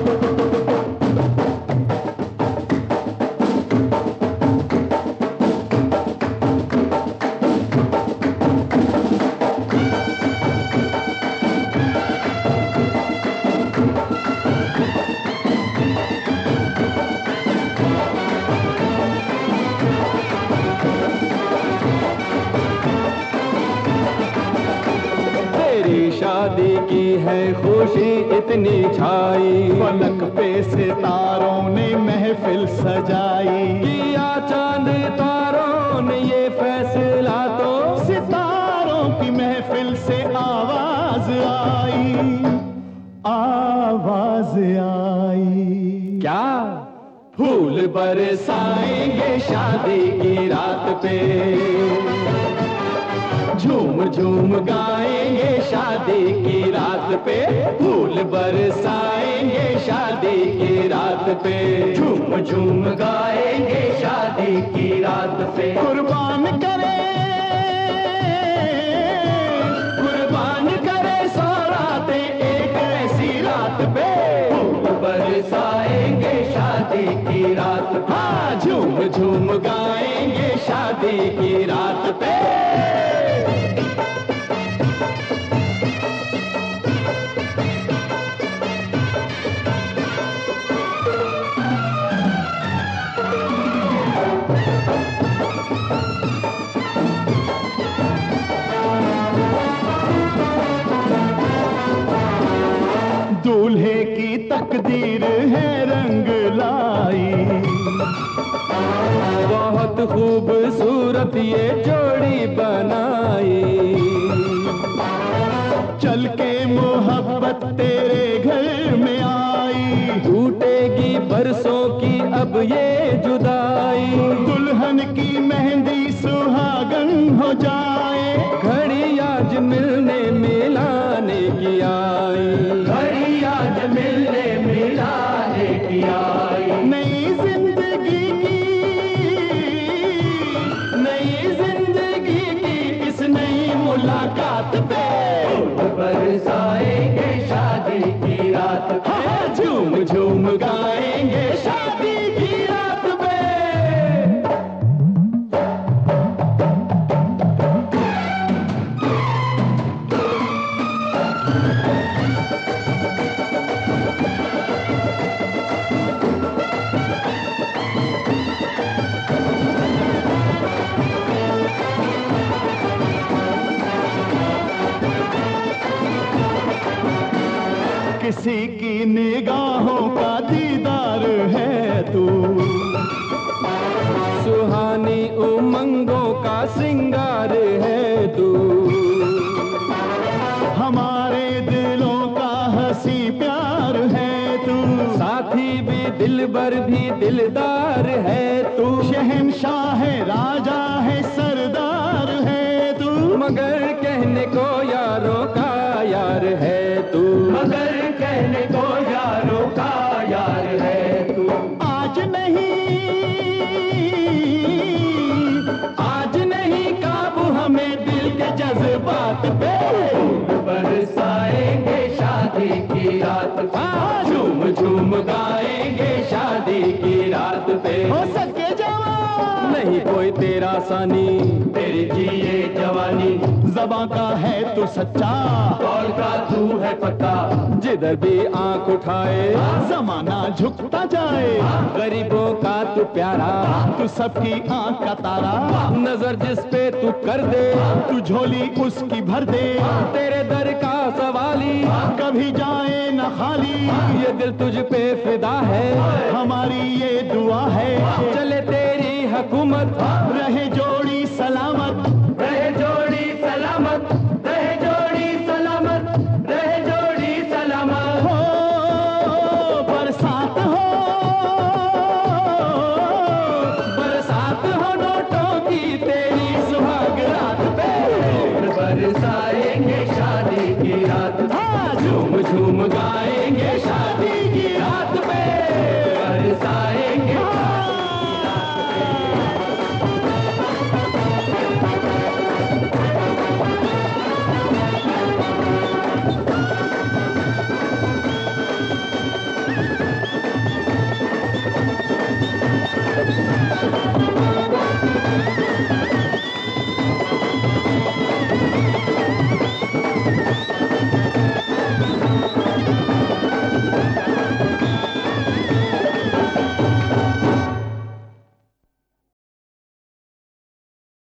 शादी की है खुशी इतनी छाई, फलक पे सितारों ने महफिल सजाई, किया चांद तारों ने ये फैसला तो सितारों की महफिल से आवाज आई, आवाज आई। क्या फूल बरसाएंगे शादी की रात पे, झूम झूम गाएंगे शादी की रात पे, फूल बरसाएंगे शादी की रात पे, झूम झूम गाएंगे शादी की रात पे। कुर्बान करे सौरातें एक ऐसी रात पे, फूल बरसाएंगे शादी की रात पे, हाँ झूम झूम गाएंगे शादी की रात पे। दूल्हे की तकदीर है रंग लाई, बहुत खूबसूरत ये जोड़ी बनाई, चल के मोहब्बत तेरे घर में आई, टूटेगी बरसों की अब ये जुदाई, दुल्हन की मेहंदी सुहागन हो जाए, घड़ी आज मिलने मिलाने की आई, घड़ी आज मिलने मिलाने की आई। नई जिंदगी की इस नई मुलाकात पे, बरसाएंगे शादी की रात पे, हाँ झूम झूम गाएंगे शादी की रात पे। किसी की निगाहों का दीदार है तू, सुहानी उमंगों का श्रृंगार है तू, हमारे दिलों का हंसी प्यार है तू, साथी भी दिलबर भी दिलदार है तू, शहंशाह है राजा है सरदार है तू, मगर कहने को यारों का यार है तू, मगर कहने को यारों का यार है तू। आज नहीं काबू हमें दिल के जज्बात पे, बरसाएंगे शादी की रात पे, झूम झूम गाएंगे शादी की रात पे। हो सके जवान नहीं कोई तेरा सानी, तेरी जिए जवानी, ज़बां का है तू सच्चा, कौल का तू है पक्का, जिधर भी आंख उठाए जमाना झुकता जाए, गरीबों का तू प्यारा, तू सबकी आंख का तारा, नजर जिस पे तू कर दे, तू झोली उसकी भर दे, तेरे दर का सवाली कभी जाए न खाली, ये दिल तुझ पे फिदा है, हमारी ये दुआ है, चले तेरी हुकूमत, रहे जोड़ी सलामत, रहे जोड़ी सलामत, रहे जोड़ी सलामत, रहे जोड़ी सलामत। हो बरसात हो नोटों की तेरी सुहाग रात पे, बरसाएंगे शादी की रात, झूम झूम गाएंगे